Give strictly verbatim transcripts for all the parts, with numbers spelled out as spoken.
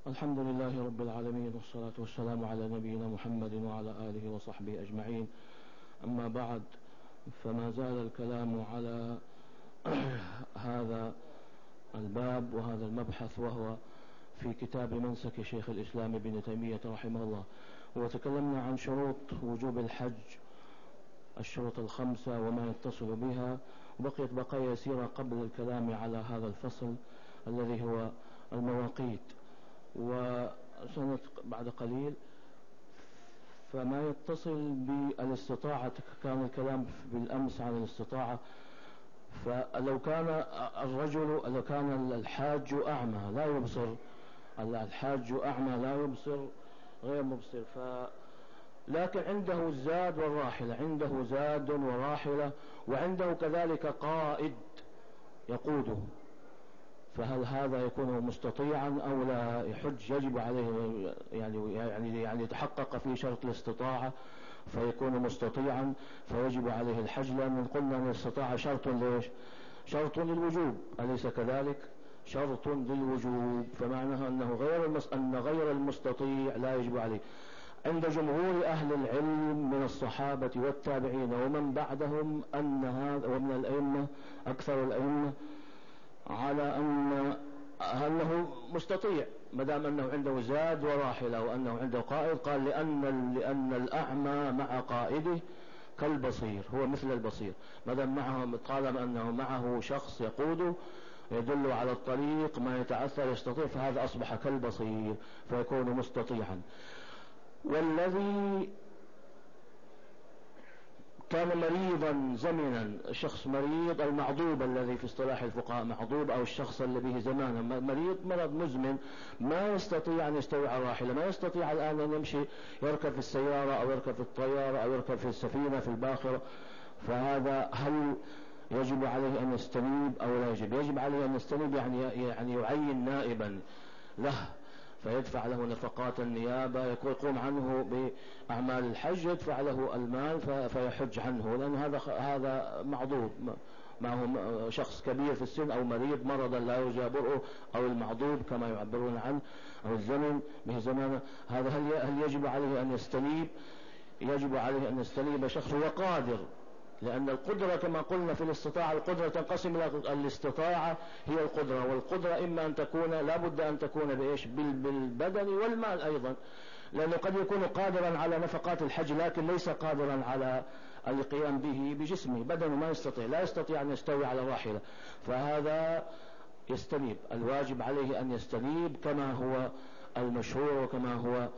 الحمد لله رب العالمين، والصلاة والسلام على نبينا محمد وعلى آله وصحبه أجمعين. أما بعد، فما زال الكلام على هذا الباب وهذا المبحث، وهو في كتاب منسك شيخ الإسلام ابن تيمية رحمه الله. وتكلمنا عن شروط وجوب الحج، الشروط الخمسة وما يتصل بها، وبقيت بقايا يسيرة قبل الكلام على هذا الفصل الذي هو المواقيت. وسنة بعد قليل فما يتصل بالاستطاعة، كان الكلام بالأمس عن الاستطاعة. فلو كان الرجل لو كان الحاج أعمى لا يبصر، الحاج أعمى لا يبصر غير مبصر، ف لكن عنده الزاد والراحلة، عنده زاد وراحلة، وعنده كذلك قائد يقوده، فهل هذا يكون مستطيعا أو لا يحج؟ يجب عليه يعني يعني يعني يتحقق في شرط الاستطاعة فيكون مستطيعا، فيجب عليه الحج، لأن قلنا أن الاستطاعة شرط ليش؟ شرط للوجوب، أليس كذلك؟ شرط للوجوب، فمعناها أنه غير المس... أن غير المستطيع لا يجب عليه. عند جمهور أهل العلم من الصحابة والتابعين ومن بعدهم أن هذا، ومن الأئمة أكثر الأئمة، على أن أنه مستطيع ما دام أنه عنده زاد وراحلة وأنه عنده قائد. قال لأن لأن الأعمى مع قائده كالبصير، هو مثل البصير، ما دام معه، طالما أنه معه شخص يقوده يدل على الطريق ما يتعثر يستطيع، فهذا أصبح كالبصير فيكون مستطيعا. والذي كان مريضا زمنا، شخص مريض، المعضوب الذي في اصطلاح الفقهاء معضوب، او الشخص اللي به زمانا مريض مرض مزمن ما يستطيع ان يستوي على الراحلة، ما يستطيع الان ان يمشي، يركب في السيارة او يركب في الطيارة او يركب في السفينة في الباخرة، فهذا هل يجب عليه ان يستنيب او لا يجب؟ يجب عليه ان يستنيب، يعني يعني يعين نائبا له فيدفع له نفقات النيابة، يقوم عنه بأعمال الحج، يدفع له المال فيحج عنه، لأن هذا هذا معضوب، معه شخص كبير في السن أو مريض مرضا لا يرجى برؤه، أو المعضوب كما يعبرون عنه، أو الزمن به زمانه. هذا هل هل يجب عليه أن يستنيب؟ يجب عليه أن يستنيب شخص هو قادر، لأن القدرة كما قلنا في الاستطاعة، القدرة تنقسم إلى الاستطاعة هي القدرة، والقدرة إما أن تكون، لا بد أن تكون بإيش؟ بالبدن والمال أيضا، لأنه قد يكون قادرا على نفقات الحج لكن ليس قادرا على القيام به بجسمه، بدنه ما يستطيع، لا يستطيع أن يستوي على راحلة، فهذا يستنيب، الواجب عليه أن يستنيب كما هو المشهور وكما هو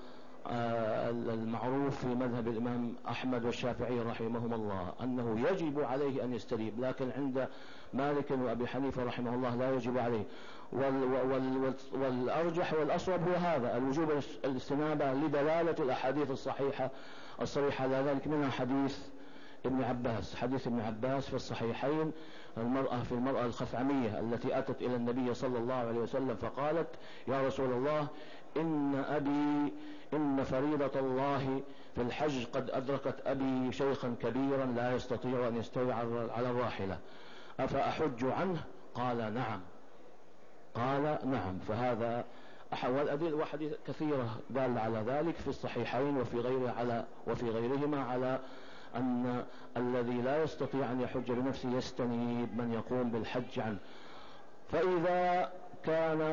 المعروف في مذهب الإمام أحمد والشافعي رحمهم الله، أنه يجب عليه أن يستنيب، لكن عند مالك وأبي حنيفة رحمه الله لا يجب عليه. وال وال والأرجح والأصوب هو هذا الوجوب الاستنابة، لدلالة الأحاديث الصحيحة الصريحة على ذلك، منها حديث ابن عباس، حديث ابن عباس في الصحيحين، المرأة في المرأة الخثعمية التي أتت إلى النبي صلى الله عليه وسلم فقالت: يا رسول الله، إن أبي إن فريضة الله في الحج قد أدركت أبي شيخا كبيرا لا يستطيع أن يستوي على الراحلة، أفأحج عنه؟ قال: نعم. قال: نعم. فهذا والأدلة وحديث كثيرة دال على ذلك في الصحيحين وفي غيره على وفي غيرهما على أن الذي لا يستطيع أن يحج بنفسه يستنيب من يقوم بالحج عنه. فإذا كان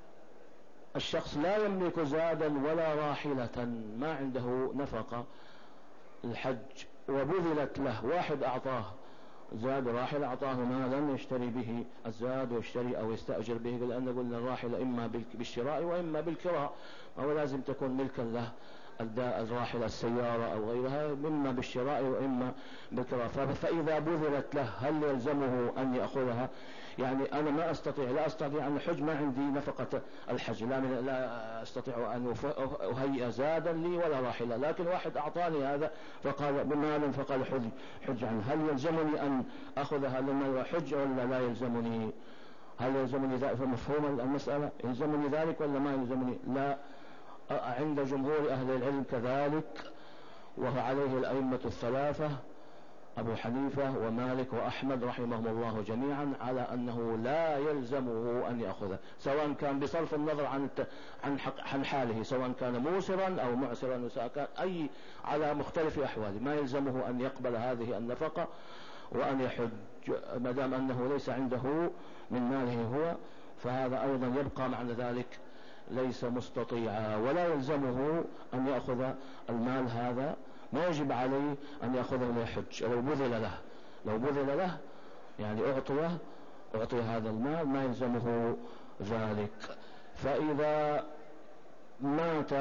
الشخص لا يملك زادا ولا راحلة، ما عنده نفقة الحج، وبذلت له واحد أعطاه زاد راحلة، أعطاه مالا يشتري به الزاد ويشتري أو يستأجر به، لأن قلنا الراحلة إما بالشراء وإما بالكراء، أو لازم تكون ملكا له الراحلة السيارة أو غيرها، إما بالشراء وإما بالكراء. فإذا بذلت له هل يلزمه أن يأخذها؟ يعني أنا ما أستطيع لا أستطيع أن أحج، ما عندي نفقة الحج، لا, من لا أستطيع أن أهيئ زادا لي ولا راحلة، لكن واحد أعطاني هذا فقال بمال فقال حج, حج عنه، هل يلزمني أن أخذها لما حج ولا لا يلزمني؟ هل يلزمني ذلك؟ فمفهوم المسألة يلزمني ذلك ولا ما يلزمني؟ لا، عند جمهور أهل العلم كذلك، وهو عليه الأئمة الثلاثة أبو حنيفة ومالك وأحمد رحمهم الله جميعا على أنه لا يلزمه أن يأخذه، سواء كان بصرف النظر عن عن, عن حاله، سواء كان موسرا أو معسرا، وسواء كان أي على مختلف أحواله، ما يلزمه أن يقبل هذه النفقة وأن يحج ما دام أنه ليس عنده من ماله هو، فهذا أيضا يبقى معنى ذلك ليس مستطيعا، ولا يلزمه أن يأخذ المال هذا، ما يجب عليه أن يأخذه ليحج. لو بذل له لو بذل له يعني أعطيه أعطي هذا المال ما يلزمه ذلك. فإذا مات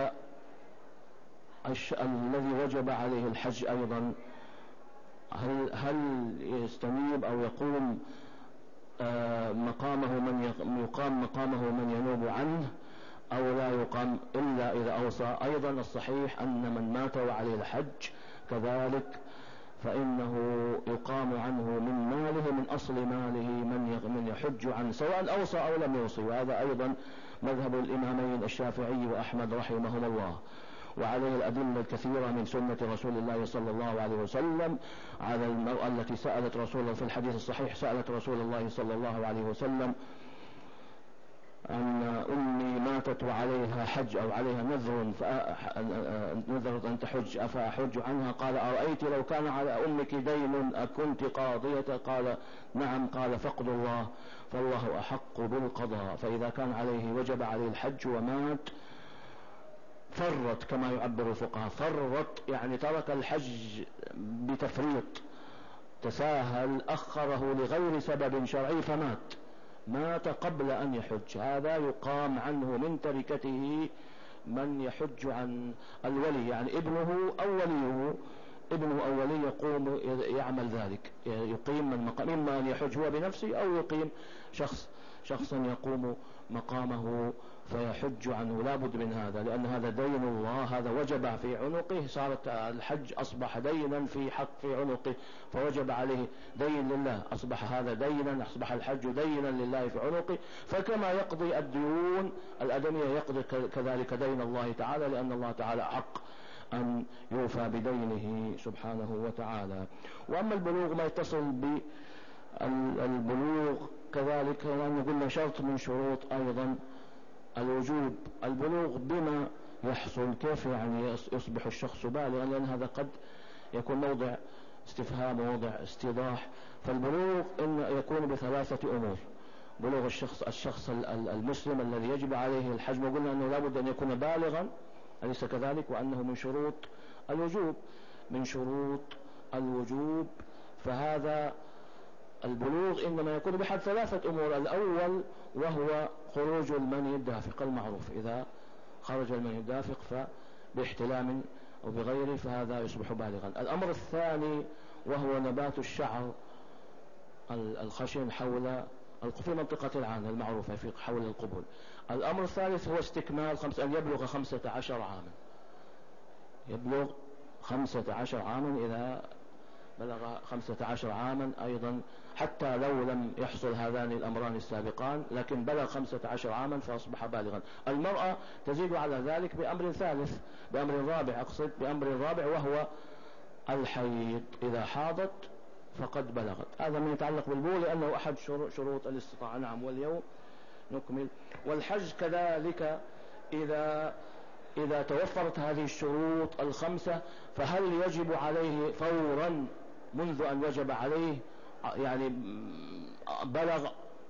الذي وجب عليه الحج أيضا، هل, هل يستنيب أو يقوم مقامه من يقام مقامه من ينوب عنه أو لا يقام إلا إذا أوصى؟ أيضا الصحيح أن من مات وعليه الحج كذلك فإنه يقام عنه من ماله، من أصل ماله من يحج عنه سواء أوصى أو لم يوصي، وهذا أيضا مذهب الإمامين الشافعي وأحمد رحمهم الله، وعليه الأدلة الكثيرة من سنة رسول الله صلى الله عليه وسلم على المرأة التي سألت رسول الله في الحديث الصحيح، سألت رسول الله صلى الله عليه وسلم أن أمي ماتت وعليها حج أو عليها نذر نذرت أن تحج أفأحج عنها؟ قال أرأيت لو كان على أمك دين أكنت قاضية؟ قال نعم. قال فقد الله فالله أحق بالقضاء. فإذا كان عليه وجب عليه الحج ومات فرط كما يعبر الفقهاء، فرط يعني ترك الحج بتفريط، تساهل أخره لغير سبب شرعي فمات، مات قبل أن يحج، هذا يقام عنه من تركته من يحج عن الولي، يعني ابنه أو وليه، ابنه أو ولي يقوم يعمل ذلك، يقيم من مقام، إما أن يحج هو بنفسه أو يقيم شخص شخصا يقوم مقامه فيحج عنه. لا بد من هذا، لأن هذا دين الله، هذا وجب في عنقه، صارت الحج أصبح دينا في حق في عنقه فوجب عليه دين لله، أصبح هذا دينا، أصبح الحج دينا لله في عنقه. فكما يقضي الديون الأدمية يقضي كذلك دين الله تعالى، لأن الله تعالى حق أن يوفى بدينه سبحانه وتعالى. وأما البلوغ ما يتصل بالبلوغ كذلك، لأن قلنا شرط من شروط أيضا الوجوب البلوغ بما يحصل، كيف يعني يصبح الشخص بالغا؟ لأن هذا قد يكون موضع استفهام وموضع استيضاح. فالبلوغ إن يكون بثلاثة أمور: بلوغ الشخص الشخص المسلم الذي يجب عليه الحج، وقلنا أنه لابد أن يكون بالغا أليس كذلك؟ وأنه من شروط الوجوب من شروط الوجوب فهذا البلوغ إنما يكون بحد ثلاثة أمور: الأول وهو خروج المني الدافق المعروف، إذا خرج المني الدافق فباحتلام أو بغيره فهذا يصبح بالغا. الأمر الثاني وهو نبات الشعر الخشن حول في منطقة العانة المعروفة في حول القبول. الأمر الثالث هو استكمال خمس أن يبلغ خمسة عشر عاما، يبلغ خمسة عشر عاما، إذا بلغ خمسة عشر عاما أيضا حتى لو لم يحصل هذان الأمران السابقان، لكن بلغ خمسة عشر عاما فأصبح بالغا. المرأة تزيد على ذلك بأمر ثالث، بأمر رابع أقصد بأمر رابع وهو الحيض، إذا حاضت فقد بلغت. هذا من يتعلق بالبلوغ لأنه أحد شروط الاستطاعة. نعم. واليوم نكمل. والحج كذلك إذا إذا توفرت هذه الشروط الخمسة فهل يجب عليه فورا منذ أن وجب عليه، يعني بلغ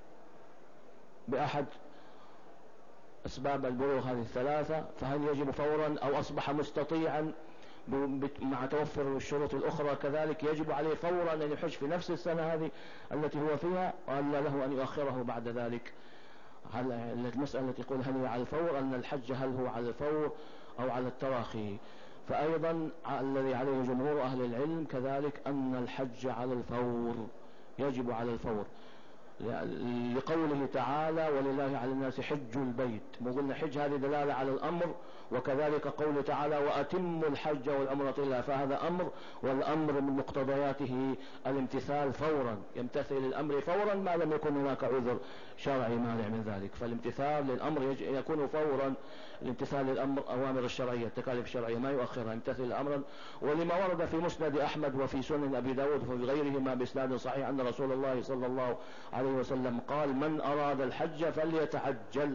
بأحد أسباب البلوغ هذه الثلاثة، فهل يجب فورا أو أصبح مستطيعا مع توفر الشروط الأخرى كذلك يجب عليه فورا أن يحج في نفس السنة هذه التي هو فيها، ولا له أن يؤخره بعد ذلك؟ هل المسألة التي يقول هل هو على الفور، أن الحج هل هو على الفور أو على التراخي؟ فأيضا الذي عليه جمهور أهل العلم كذلك أن الحج على الفور، يجب على الفور، لقوله تعالى ولله على الناس حج البيت، وقلنا حج هذه دلالة على الأمر، وكذلك قوله تعالى وأتموا الحج والعمرة إلا، فهذا أمر، والأمر من مقتضياته الامتثال فورا، يمتثل الأمر فورا ما لم يكن هناك عذر شرعي مانع من ذلك، فالامتثال للأمر يكون فورا، الامتثال للأمر أوامر الشرعية التكاليف الشرعية ما يؤخرها، يمتثل أمرا. ولما ورد في مسند أحمد وفي سنن أبي داود وفي غيرهما بإسناد صحيح أن رسول الله صلى الله عليه وسلم قال من أراد الحج فليتعجل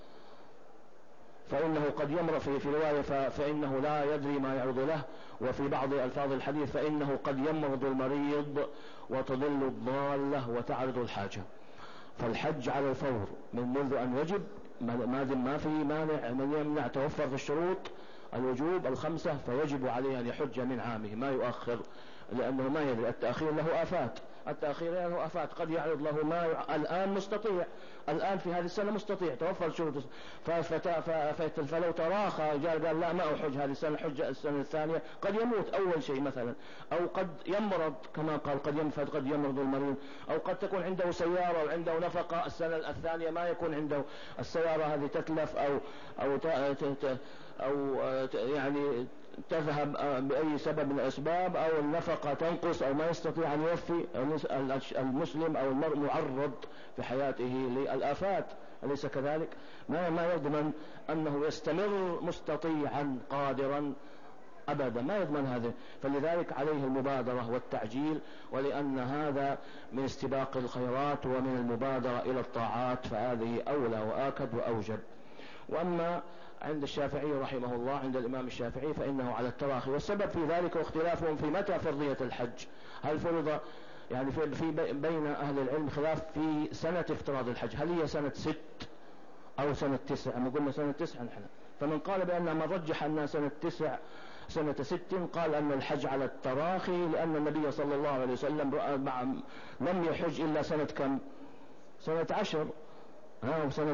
فإنه قد يمر، في, في رواية فإنه لا يدري ما يعرض له، وفي بعض ألفاظ الحديث فإنه قد يمرض المريض وتضل الضالة وتعرض الحاجة. فالحج على الفور من منذ أن يجب، ما دام ما في مانع من يمنع توفر في الشروط الوجوب الخمسة، فيجب عليه أن يحج من عامه ما يؤخر، لأنه ما يدري التأخير له آفات، التأخير له آفات، قد يعرض له ما ي... الآن مستطيع، الآن في هذه السنة مستطيع توفر شروط، فلو تراخى قال قال لا ما أحج هذه السنة، حج السنة الثانية، قد يموت أول شيء مثلا، أو قد يمرض كما قال قد ينفد قد يمرض المريض، أو قد تكون عنده سيارة وعنده نفقة، السنة الثانية ما يكون عنده السيارة هذه تتلف أو أو ت... ت... أو يعني تذهب بأي سبب من الأسباب، أو النفقة تنقص، أو ما يستطيع أن يوفي، المسلم أو المرء معرض في حياته للآفات، أليس كذلك؟ ما ما يضمن أنه يستمر مستطيعا قادرا أبدا، ما يضمن هذا، فلذلك عليه المبادرة والتعجيل، ولأن هذا من استباق الخيرات ومن المبادرة إلى الطاعات، فهذه أولى وآكد وأوجب. وأما عند الشافعي رحمه الله، عند الإمام الشافعي فإنه على التراخي، والسبب في ذلك واختلافهم في متى فرضية الحج، هل فرض يعني في, في بين أهل العلم خلاف في سنة افتراض الحج، هل هي سنة ست أو سنة تسع؟ ما قلنا سنة تسع نحن، فمن قال بأن من رجح أنها سنة تسع سنة ست قال أن الحج على التراخي، لأن النبي صلى الله عليه وسلم لم يحج إلا سنة كم؟ سنة عشر، ها وسنة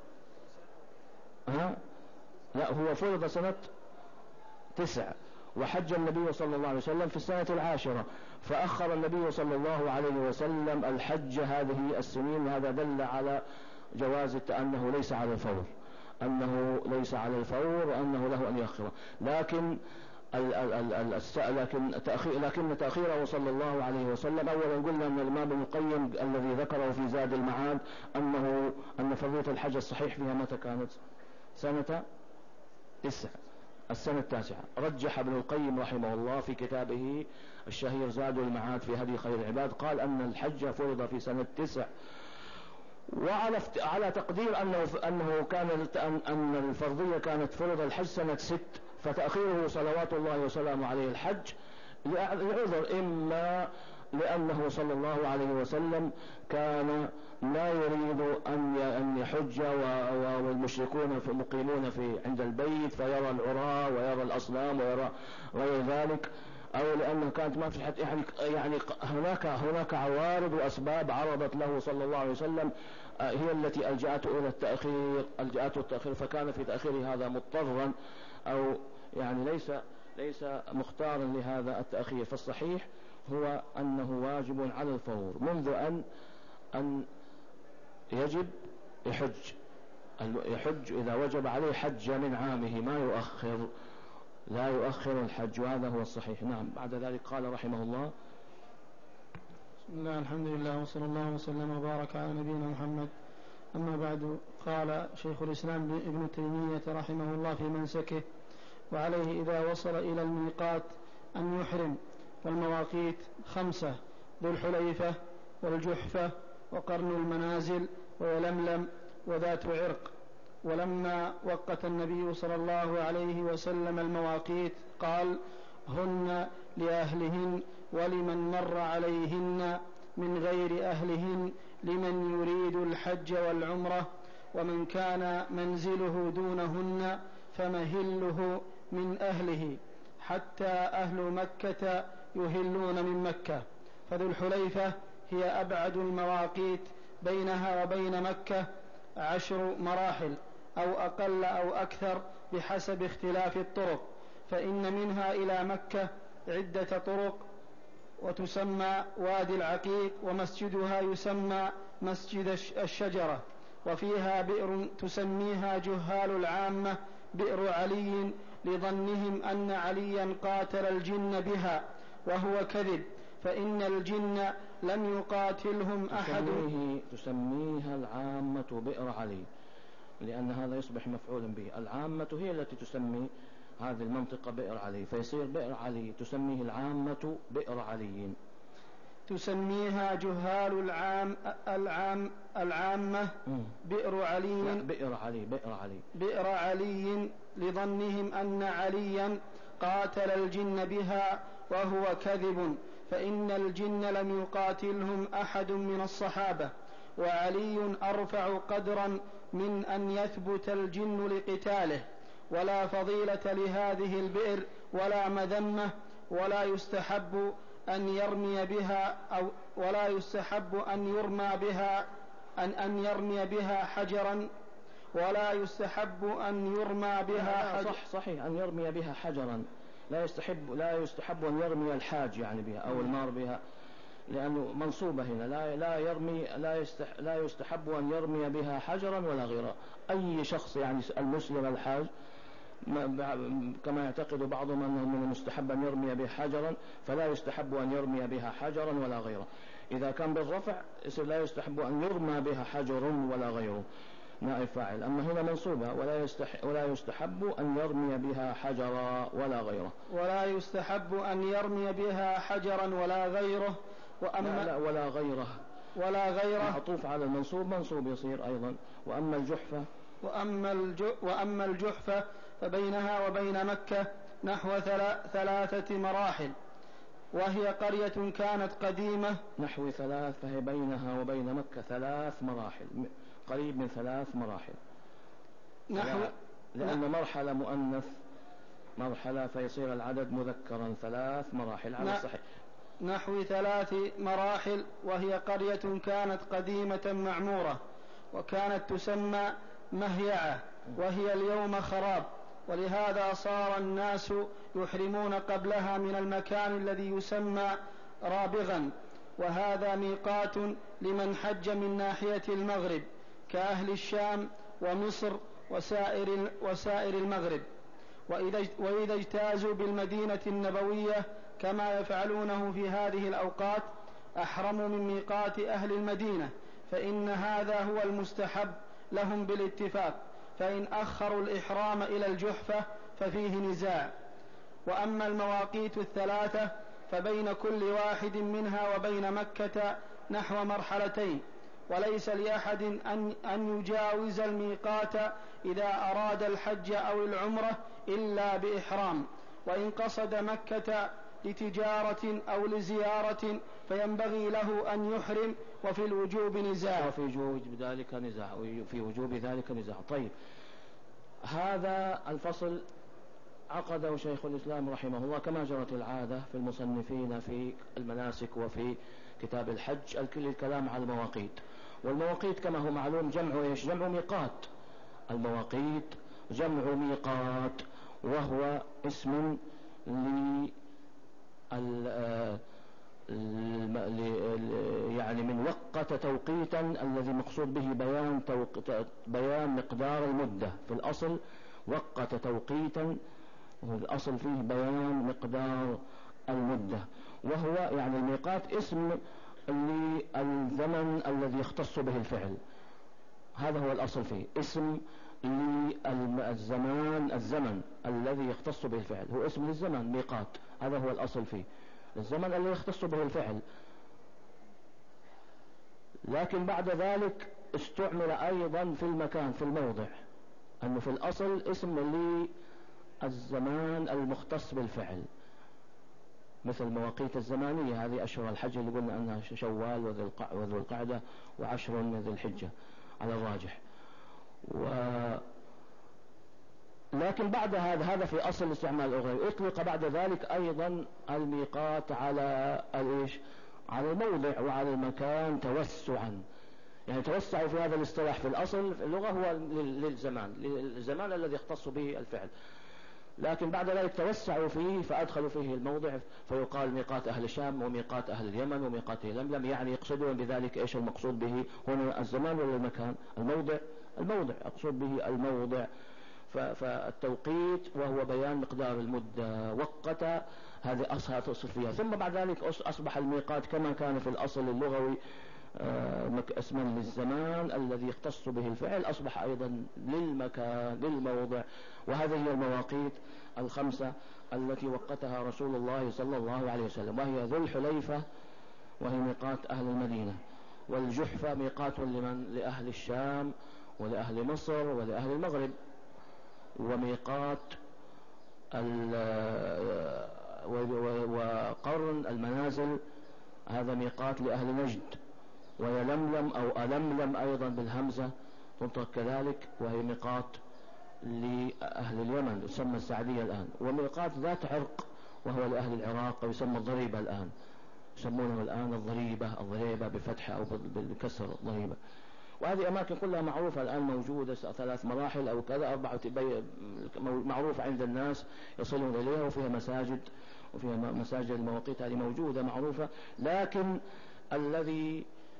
ها لا هو فرض سنة تسع، وحج النبي صلى الله عليه وسلم في السنة العاشرة، فأخر النبي صلى الله عليه وسلم الحج هذه السنين. هذا دل على جواز أنه ليس على الفور، أنه ليس على الفور وأنه له أن يأخره، لكن ال ال ال ال لكن تأخير لكن تأخيره صلى الله عليه وسلم، أولا قلنا أن الإمام ابن القيم الذي ذكره في زاد المعاد أنه أن فرضية الحج الصحيح فيها متى كانت؟ سنة تسع، السنة التاسعة. رجح ابن القيم رحمه الله في كتابه الشهير زاد المعاد في هدي خير العباد، قال أن الحج فرض في سنة تسع، وعلى على تقدير أنه أنه كان أن الفرضية كانت فرض الحج سنة ست، فتأخيره صلوات الله وسلامه عليه الحج لعذر، إما لأنه صلى الله عليه وسلم كان لا يريد أن يحج والمشركون مقيمون في عند البيت فيرى العراة ويرى الأصنام ويرى غير ذلك، أو لأنه كانت ما في حد يعني يعني هناك هناك عوارض وأسباب عرضت له صلى الله عليه وسلم هي التي ألجأته إلى التأخير ألجأته التأخير فكان في تأخير هذا مضطرا، أو يعني ليس ليس مختارا لهذا التأخير. فالصحيح هو أنه واجب على الفور منذ أن أن يجب يحج يحج إذا وجب عليه حج من عامه، ما يؤخر لا يؤخر الحج، وهذا هو الصحيح. نعم. بعد ذلك قال رحمه الله: بسم الله الحمد لله وصلى الله وسلم وبارك على نبينا محمد. أما بعد، قال شيخ الإسلام ابن تيمية رحمه الله في منسكه: وعليه إذا وصل إلى الميقات أن يحرم، والمواقيت خمسة: ذو الحليفة والجحفة وقرن المنازل ويلملم وذات عرق. ولما وقت النبي صلى الله عليه وسلم المواقيت قال: هن لأهلهن ولمن مر عليهن من غير أهلهن لمن يريد الحج والعمرة، ومن كان منزله دونهن فمهله من أهله، حتى أهل مكة يهلون من مكة. فذو الحليفة هي أبعد المواقيت، بينها وبين مكة عشر مراحل أو أقل أو أكثر بحسب اختلاف الطرق، فإن منها إلى مكة عدة طرق وتسمى وادي العقيق، ومسجدها يسمى مسجد الشجرة، وفيها بئر تسميها جهال العامة بئر علي لظنهم أن عليا قاتل الجن بها، وهو كذب، فإن الجن لم يقاتلهم أحد. تسميه تسميها العامة بئر علي، لأن هذا يصبح مفعولا به. العامة هي التي تسمي هذه المنطقة بئر علي، فيصير بئر علي تسميه العامة بئر علي. تسميها جهال العام العام العامة بئر علي بئر علي بئر علي بئر علي لظنهم أن عليا قاتل الجن بها، وهو كذب، فإن الجن لم يقاتلهم أحد من الصحابة، وعلي أرفع قدرا من أن يثبت الجن لقتاله. ولا فضيلة لهذه البئر ولا مذمة، ولا يستحب أن يرمي بها أو ولا يستحب أن يرمى بها أن أن يرمي بها حجرا ولا يستحب أن يرمى بها حجرا. صح صحيح أن يرمي بها حجرا، لا يستحب لا يستحب أن يرمي الحاج يعني بها أو المار بها، لأنه منصوبة هنا. لا لا يرمي لا يستح لا يستحب أن يرمي بها حجرا ولا غيره. أي شخص يعني المسلم الحاج كما يعتقد بعضهم أنه من المستحب أن يرمي بها حجرا، فلا يستحب أن يرمي بها حجرا ولا غيره. إذا كان بالرفع لا يستحب أن يرمى بها حجر ولا غيره، نائب فاعل. أما هنا منصوبة ولا يستح ولا يستحب أن يرمي بها حجرا ولا غيره. ولا يستحب أن يرمي بها حجرا ولا غيره. وأما لا, لا ولا غيره ولا غيره معطوف على المنصوب، منصوب يصير أيضا. وأما الجحفة وأما, الج... وأما الجحفة فبينها وبين مكة نحو ثلاثة مراحل، وهي قرية كانت قديمة. نحو ثلاث، فهي بينها وبين مكة ثلاث مراحل، قريب من ثلاث مراحل. نحو لأن مرحلة مؤنث مرحلة فيصير العدد مذكرا، ثلاث مراحل على الصحيح. نحو ثلاث مراحل، وهي قرية كانت قديمة معمورة، وكانت تسمى مهيعة، وهي اليوم خراب، ولهذا صار الناس يحرمون قبلها من المكان الذي يسمى رابغا، وهذا ميقات لمن حج من ناحية المغرب كأهل الشام ومصر وسائر, وسائر المغرب. وإذا اجتازوا بالمدينة النبوية كما يفعلونه في هذه الأوقات أحرموا من ميقات أهل المدينة، فإن هذا هو المستحب لهم بالاتفاق، فإن أخروا الإحرام إلى الجحفة ففيه نزاع. وأما المواقيت الثلاثة فبين كل واحد منها وبين مكة نحو مرحلتين، وليس لأحد أن, أن يجاوز الميقات إذا أراد الحج أو العمرة إلا بإحرام، وإن قصد مكة لتجارة أو لزيارة فينبغي له أن يحرم، وفي الوجوب نزاع. وفي وجوب ذلك نزاع في وجوب ذلك نزاع. طيب، هذا الفصل عقده شيخ الإسلام رحمه الله كما جرت العادة في المصنفين في المناسك وفي كتاب الحج، الكل الكلام على المواقيت. والمواقيت كما هو معلوم جمع إيش؟ جمع ميقات. المواقيت جمع ميقات، وهو اسم ل يعني من وقت توقيتا الذي مقصود به بيان, توق... بيان مقدار المدة. في الأصل وقت توقيتا، الأصل فيه بيان مقدار المدة، وهو يعني الميقات اسم للزمن الذي يختص به الفعل. هذا هو الأصل فيه، اسم للزمان الزمن الذي يختص به الفعل، هو اسم للزمن ميقات، هذا هو الأصل فيه، الزمن الذي يختص به الفعل. لكن بعد ذلك استعمل أيضا في المكان في الموضع، أنه في الأصل اسم للزمان المختص بالفعل، مثل المواقيت الزمانية هذه أشهر الحج اللي قلنا أنها شوال وذو القعدة وعشر ذي الحجة على الراجح. و... لكن بعد هذا هذا في أصل استعمال الأغنية. اطلق بعد ذلك أيضا الميقات على الإيش؟ على الموضع وعلى المكان توسعا، يعني توسعوا في هذا الاصطلاح. في الأصل في اللغة هو للزمان، للزمان الذي يختص به الفعل. لكن بعد ذلك توسعوا فيه فأدخلوا فيه الموضع فيقال ميقات أهل الشام وميقات أهل اليمن وميقات لملم، يعني يقصدون بذلك إيش المقصود به هنا؟ الزمان ولا المكان؟ الموضع. الموضع أقصد به الموضع. فالتوقيت وهو بيان مقدار المدة وقت، هذه أصلها تصل فيها. ثم بعد ذلك أصبح الميقات كما كان في الأصل اللغوي اسما للزمان الذي يختص به الفعل، أصبح أيضا للمكان للموضع. وهذه هي المواقيت الخمسة التي وقتها رسول الله صلى الله عليه وسلم، وهي ذو الحليفة وهي ميقات أهل المدينة، والجحفة ميقات لمن؟ لأهل الشام ولأهل مصر ولأهل المغرب، وميقات وقرن المنازل هذا ميقات لأهل نجد، ويلملم أو ألملم أيضا بالهمزة تنطق كذلك وهي ميقات لأهل اليمن يسمى السعدية الآن، وميقات ذات عرق وهو لأهل العراق ويسمى الضريبة الآن، يسمونه الآن الضريبة الضريبة بفتح أو بالكسر الضريبة. وهذه أماكن كلها معروفة الآن موجودة، ثلاث مراحل أو كذا أربعة معروفة عند الناس يصلون إليها، وفيها مساجد وفيها مساجد المواقيت هذه موجودة معروفة. لكن الذي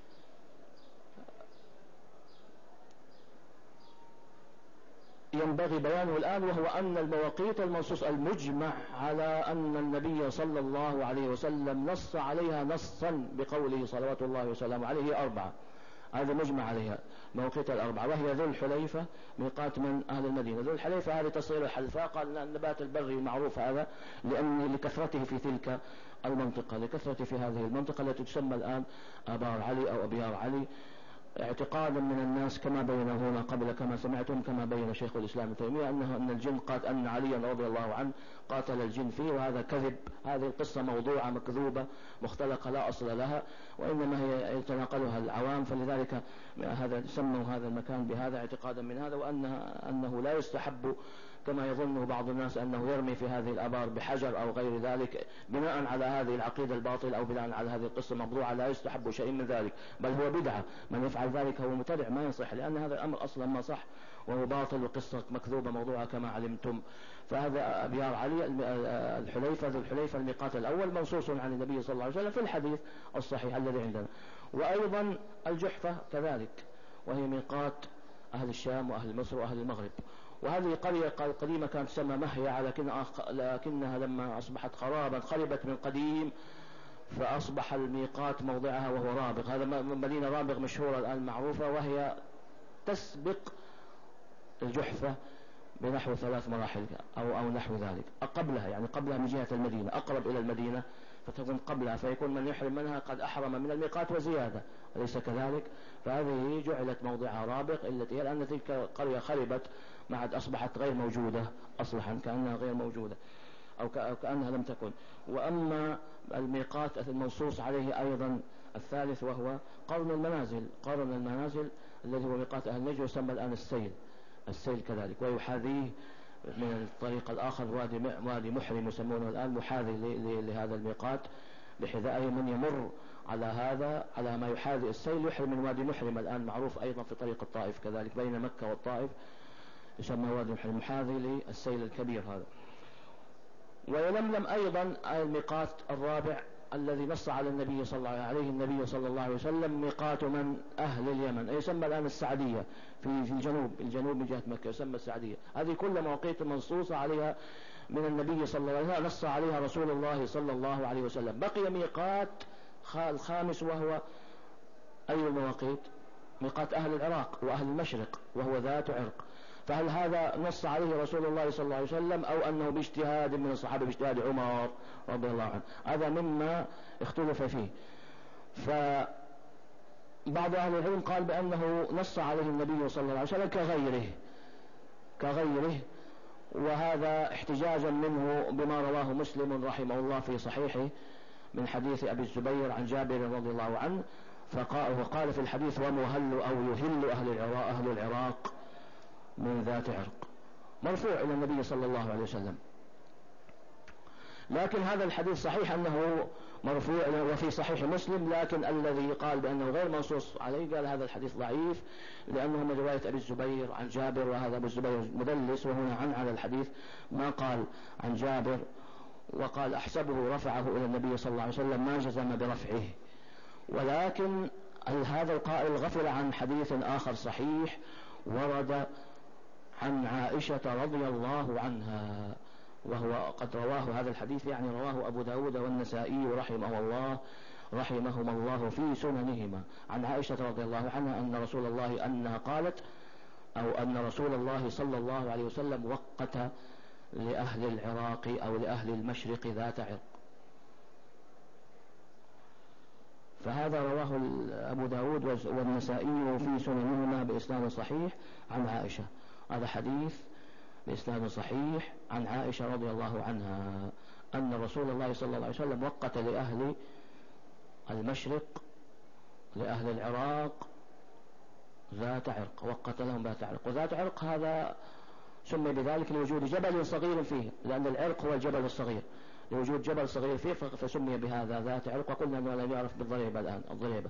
ينبغي بيانه الآن وهو أن المواقيت المنصوص المجمع على أن النبي صلى الله عليه وسلم نص عليها نصا بقوله صلوات الله وسلامه عليه أربعة، هذا مجمع عليها مواقيت الأربعة، وهي ذو الحليفة ميقات من أهل المدينة. ذو الحليفة هذه تصير الحلفاء، قال النبات البري المعروف هذا لأن لكثرته في تلك المنطقة، لكثرته في هذه المنطقة التي تسمى الآن آبار علي أو أبيار علي، اعتقادا من الناس كما بين هنا قبل كما سمعتم كما بين شيخ الإسلام ابن تيمية أنه أن الجن قات أن عليا رضي الله عنه قاتل الجن فيه، وهذا كذب. هذه القصة موضوعة مكذوبة مختلقة لا أصل لها، وإنما هي يتناقلها العوام، فلذلك هذا سموا هذا المكان بهذا اعتقادا من هذا، وأنها أنه لا يستحب كما يظنه بعض الناس أنه يرمي في هذه الآبار بحجر أو غير ذلك بناء على هذه العقيدة الباطلة أو بناء على هذه القصة الموضوعة، لا يستحب شيء من ذلك، بل هو بدعة. من يفعل ذلك هو مبتدع ما يصح، لأن هذا الأمر أصلا ما صح وهو باطل وقصة مكذوبة موضوعة كما علمتم. فهذا أبيار علي الحليفة ذو الحليفة الميقات الأول منصوص عن النبي صلى الله عليه وسلم في الحديث الصحيح الذي عندنا. وأيضا الجحفة كذلك وهي ميقات أهل الشام وأهل مصر وأهل المغرب. وهذه قرية قديمة كانت تسمى مهية، لكنها لما أصبحت خرابا خربت من قديم فأصبح الميقات موضعها وهو رابغ. هذا مدينة رابغ مشهورة الآن معروفة، وهي تسبق الجحفة بنحو ثلاث مراحل أو, أو نحو ذلك قبلها، يعني قبلها من جهة المدينة أقرب إلى المدينة فتكون قبلها، فيكون من يحرم منها قد أحرم من الميقات وزيادة، أليس كذلك؟ فهذه جعلت موضعها رابغ التي هي لأن تلك القرية خربت ما عاد أصبحت غير موجودة أصلحا كأنها غير موجودة أو كأنها لم تكن. وأما الميقات المنصوص عليه أيضا الثالث وهو قرن المنازل، قرن المنازل الذي هو ميقات أهل نجد يسمى الآن السيل، السيل كذلك، ويحاذيه من الطريق الآخر وادي وادي محرم يسمونه الآن محاذي لهذا الميقات بحذائه، من يمر على هذا على ما يحاذي السيل يحرم من وادي محرم الآن معروف أيضا في طريق الطائف كذلك بين مكة والطائف يسمى وادي محرم محاذي للسيل الكبير هذا. ويلملم أيضا الميقات الرابع الذي نص على النبي صلى الله عليه النبي صلى الله عليه وسلم ميقات من أهل اليمن، يسمى الآن السعدية في الجنوب الجنوب من جهة مكة يسمى السعدية. هذه كل مواقيت منصوصة عليها من النبي صلى الله عليه وسلم نص عليها رسول الله صلى الله عليه وسلم. بقي ميقات الخامس وهو أي المواقيت؟ ميقات أهل العراق وأهل المشرق وهو ذات عرق. فهل هذا نص عليه رسول الله صلى الله عليه وسلم أو أنه باجتهاد من الصحابة باجتهاد عمر رضي الله عنه؟ هذا مما اختلف فيه. فبعض أهل العلم قال بأنه نص عليه النبي صلى الله عليه وسلم كغيره كغيره وهذا احتجاجا منه بما رواه مسلم رحمه الله في صحيحه من حديث أبي الزبير عن جابر رضي الله عنه، فقال في الحديث ومهل أو يهل أهل العراق, أهل العراق من ذات عرق، مرفوع إلى النبي صلى الله عليه وسلم. لكن هذا الحديث صحيح أنه مرفوع وفي صحيح مسلم، لكن الذي قال بأنه غير منصوص عليه قال هذا الحديث ضعيف لأنه من رواية أبي الزبير عن جابر، وهذا أبو الزبير مدلس، وهنا عن على الحديث ما قال عن جابر، وقال أحسبه رفعه إلى النبي صلى الله عليه وسلم ما جزم برفعه. ولكن هذا القائل غفل عن حديث آخر صحيح ورد عن عائشة رضي الله عنها، وهو قد رواه هذا الحديث يعني رواه أبو داود والنسائي رحمه الله رحمهم الله في سننهما، عن عائشة رضي الله عنها أن رسول الله أنها قالت أو أن رسول الله صلى الله عليه وسلم وقت لأهل العراق أو لأهل المشرق ذات عرق. فهذا رواه أبو داود والنسائي في سننهما بإسناد صحيح عن عائشة، هذا حديث بإسناد صحيح عن عائشة رضي الله عنها أن رسول الله صلى الله عليه وسلم وقت لأهل المشرق لأهل العراق ذات عرق، وقت لهم ذات عرق. وذات عرق هذا سمي بذلك لوجود جبل صغير فيه، لأن العرق هو الجبل الصغير، لوجود جبل صغير فيه فسمي بهذا ذات عرق. وقلنا أنه لم يعرف بالضريبة الآن الضريبة.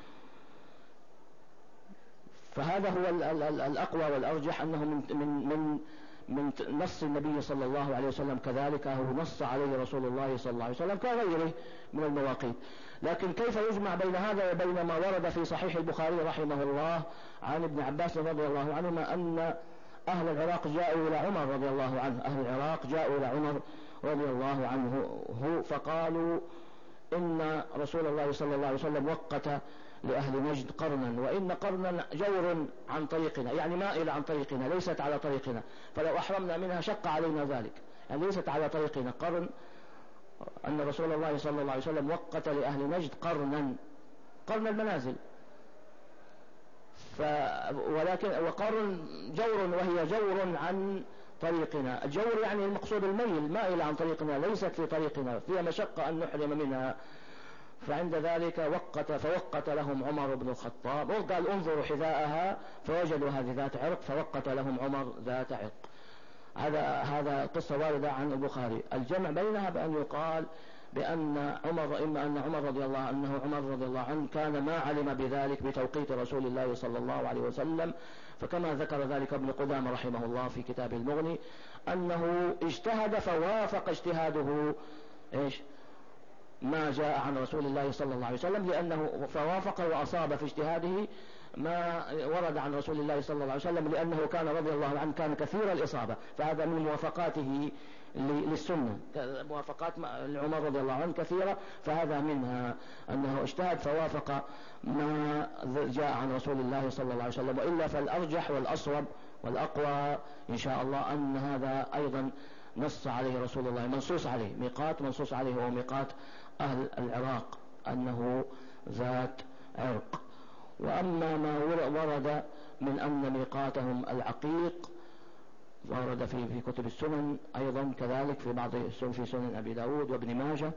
فهذا هو الأقوى والأرجح أنه من من من من نص النبي صلى الله عليه وسلم، كذلك هو نص عليه رسول الله صلى الله عليه وسلم كغيره من المواقيت. لكن كيف يجمع بين هذا وبين ما ورد في صحيح البخاري رحمه الله عن ابن عباس رضي الله عنهما أن أهل العراق جاءوا إلى عمر رضي الله عنه أهل العراق جاءوا إلى عمر رضي الله عنه هو فقالوا إن رسول الله صلى الله عليه وسلم وقت لأهل نجد قرنا، وإن قرنا جور عن طريقنا، يعني مائل عن طريقنا ليست على طريقنا، فلو أحرمنا منها شق علينا ذلك، يعني ليست على طريقنا. قرن أن رسول الله صلى الله عليه وسلم وقت لأهل نجد قرنا، قرن المنازل، ف ولكن وقرن جور وهي جور عن طريقنا. الجور يعني المقصود الميل، مائل عن طريقنا ليست في طريقنا، فيها مشقة أن نحرم منها. فعند ذلك وقت فوقت لهم عمر بن الخطاب، وقال انظروا حذاءها فوجدوا هذه ذات عرق فوقت لهم عمر ذات عرق. هذا هذا قصة واردة عن البخاري. الجمع بينها بأن يقال بأن عمر إما أن عمر رضي الله عنه عمر رضي الله عنه كان ما علم بذلك بتوقيت رسول الله صلى الله عليه وسلم، فكما ذكر ذلك ابن قدامة رحمه الله في كتابه المغني أنه اجتهد فوافق اجتهاده ايش ما جاء عن رسول الله صلى الله عليه وسلم، لأنه فوافق وأصاب في اجتهاده ما ورد عن رسول الله صلى الله عليه وسلم، لأنه كان رضي الله عنه كان كثير الإصابة، فهذا من موافقاته للسنة. موافقات عمر رضي الله عنه كثيرة، فهذا منها أنه اجتهد فوافق ما جاء عن رسول الله صلى الله عليه وسلم. وإلا فالأرجح والأصوب والأقوى إن شاء الله أن هذا أيضا نص عليه رسول الله، منصوص عليه، ميقات منصوص عليه هو ميقات أهل العراق أنه ذات عرق. وأما ما ورد من أن ميقاتهم العقيق ورد في في كتب السنن أيضا كذلك في بعض السنن في سنن أبي داود وابن ماجه،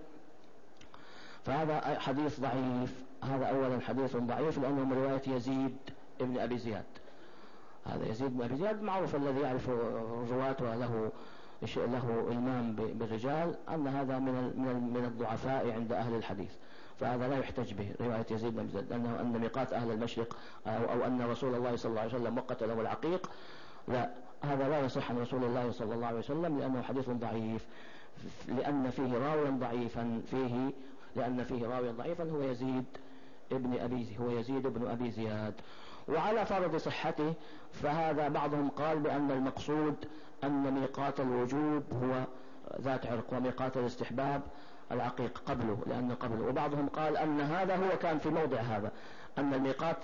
فهذا حديث ضعيف. هذا أولا حديث ضعيف لأنه من رواية يزيد ابن أبي زياد. هذا يزيد بن أبي زياد معروف الذي يعرف الرواة وله له إلمام بالرجال، أن هذا من من الضعفاء عند أهل الحديث، فهذا لا يحتج به رواية يزيد بن أبي زياد أنه أن ميقات أهل المشرق أو, أو أن رسول الله صلى الله عليه وسلم وقت له العقيق، لا، هذا لا يصح عن رسول الله صلى الله عليه وسلم لأنه حديث ضعيف، لأن فيه راويا ضعيفا فيه لأن فيه راويا ضعيفا هو يزيد ابن أبي هو يزيد بن أبي زياد. وعلى فرض صحته فهذا بعضهم قال بأن المقصود أن ميقات الوجوب هو ذات عرق وميقات الاستحباب العقيق قبله لأنه قبله. وبعضهم قال أن هذا هو كان في موضع هذا، أن الميقات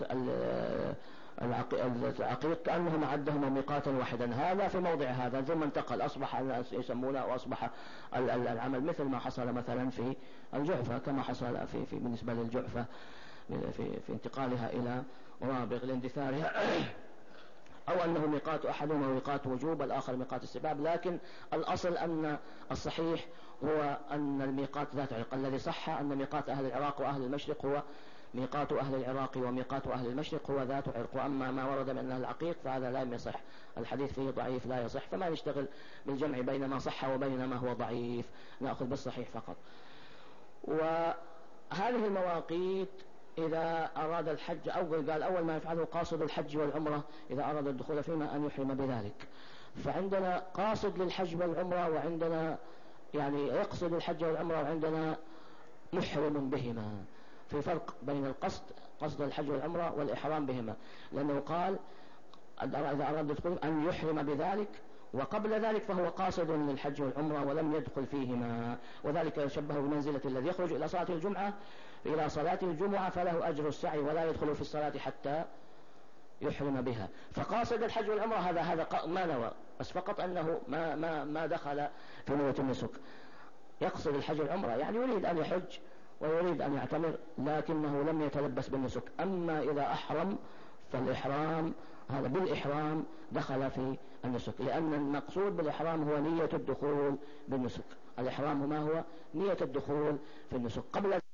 العقيق كأنهم عدهم ميقاتا واحدا، هذا في موضع هذا ثم انتقل أصبح الناس يسمونه وأصبح العمل مثل ما حصل مثلا في الجعفة، كما حصل في, في بالنسبة للجعفة في, في انتقالها إلى رابغ لاندثارها أو أنه ميقات أحدهما ميقات وجوب الآخر ميقات استحباب. لكن الأصل أن الصحيح هو أن الميقات ذات عرق. الذي صح أن ميقات أهل العراق وأهل المشرق هو ميقات أهل العراق وميقات أهل المشرق هو ذات عرق. وأما ما ورد من أهل العقيق فهذا لا يصح، الحديث فيه ضعيف لا يصح، فما نشتغل بالجمع بين ما صح وبين ما هو ضعيف، نأخذ بالصحيح فقط. وهذه المواقيت إذا أراد الحج، أو قال أول ما يفعله قاصد الحج والعمرة إذا أراد الدخول فيما أن يحرم بذلك. فعندنا قاصد للحج والعمرة، وعندنا يعني يقصد الحج والعمرة، وعندنا محرم بهما. في فرق بين القصد، قصد الحج والعمرة، والإحرام بهما، لأنه قال إذا أراد الدخول أن يحرم بذلك، وقبل ذلك فهو قاصد للحج والعمرة ولم يدخل فيهما. وذلك يشبه بمنزلة الذي يخرج إلى صلاة الجمعة إلى صلاة الجمعة فله أجر السعي ولا يدخل في الصلاة حتى يحرم بها. فقاصد الحج والعمرة هذا هذا ما نوى، بس فقط أنه ما ما ما دخل في نية النسك. يقصد الحج والعمرة يعني يريد أن يحج ويريد أن يعتمر، لكنه لم يتلبس بالنسك. أما إذا أحرم فالإحرام هذا بالإحرام دخل في النسك، لأن المقصود بالإحرام هو نية الدخول بالنسك. الإحرام ما هو؟ نية الدخول في النسك. قبل